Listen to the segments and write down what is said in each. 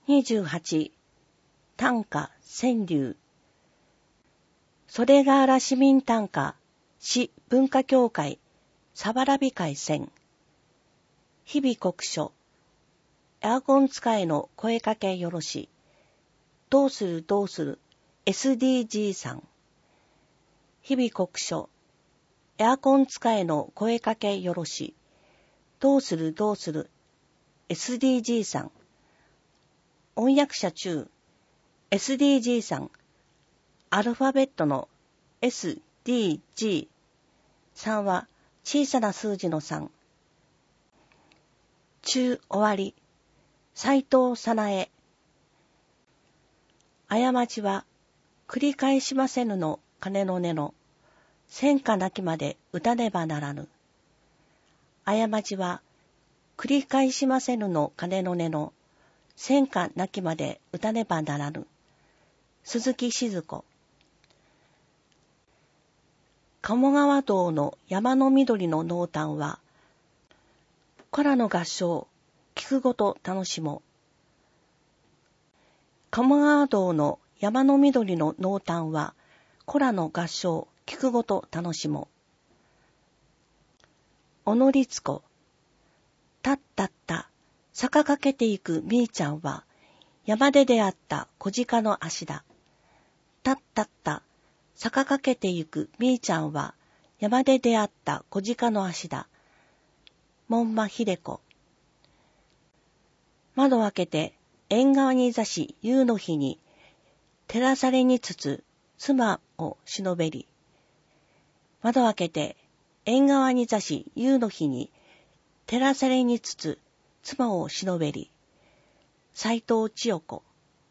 28短歌川柳。袖ヶ浦市民短歌市文化協会さわらび会選。日々国書。エアコン使いの声かけよろし。どうするどうする SDG さん。日々国書。エアコン使いの声かけよろし。どうするどうする SDG さん。音訳者中 SDG さん。アルファベットの SDG。3は小さな数字の3。中終わり。斉藤早苗。過ちは繰り返しませぬの鐘の音の戦火なきまで打たねばならぬ。過ちは繰り返しませぬの鐘の音の戦火なきまで打たねばならぬ。鈴木静子。鴨川道の山の緑の濃淡は、コラの合唱、聞くごと楽しもう。鴨川道の山の緑の濃淡は、コラの合唱、聞くごと楽しもう。小野律子。たったった、坂かけていくみーちゃんは、山で出会った小鹿の足だ。たったった、坂かけていくみーちゃんは、山で出会った小鹿の足だ。門馬秀子。窓開けて、縁側に座し夕の日に、照らされにつつ、妻を忍べり。窓開けて、縁側に座し夕の日に、照らされにつつ、妻を忍べり。斉藤千代子。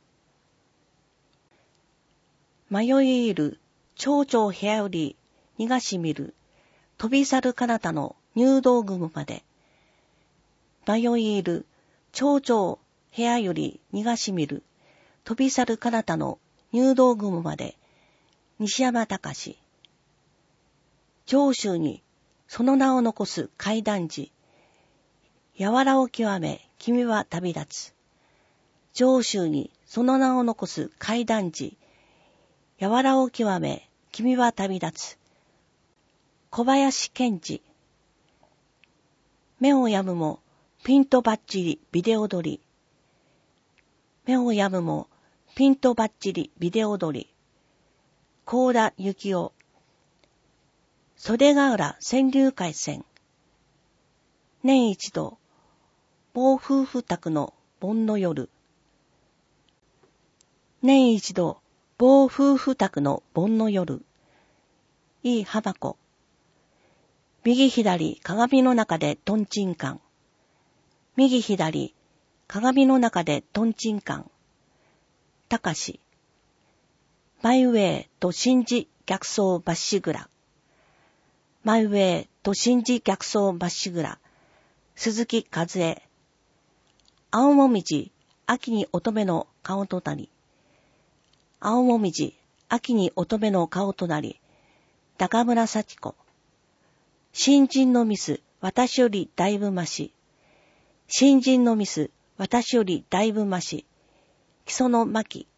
迷いいる、蝶々部屋より逃がし見る、飛び去る彼方の入道雲まで。迷いいる、蝶々部屋より逃がし見る、飛び去る彼方の入道雲まで。西山隆。上州にその名を残す怪談時、柔らを極め君は旅立つ。上州にその名を残す怪談時、柔らを極め君は旅立つ。小林賢治。目をやむもピントバッチリビデオ撮り。目をやむもピントバッチリビデオ撮り。高田幸雄。袖ヶ浦川柳会選。年一度暴風雨宅の盆の夜。年一度暴風雨宅の盆の夜。いい浜子。右左鏡の中でトンチンカン。右左鏡の中でトンチンカン。たかし。マイウェイと信じ逆走まっしぐら。マイウェイと信じ逆走まっしぐら。鈴木和恵。青もみじ秋に乙女の顔となり。青もみじ秋に乙女の顔となり。中村幸子。新人のミス私よりだいぶまし。新人のミス私よりだいぶまし。木曽の牧。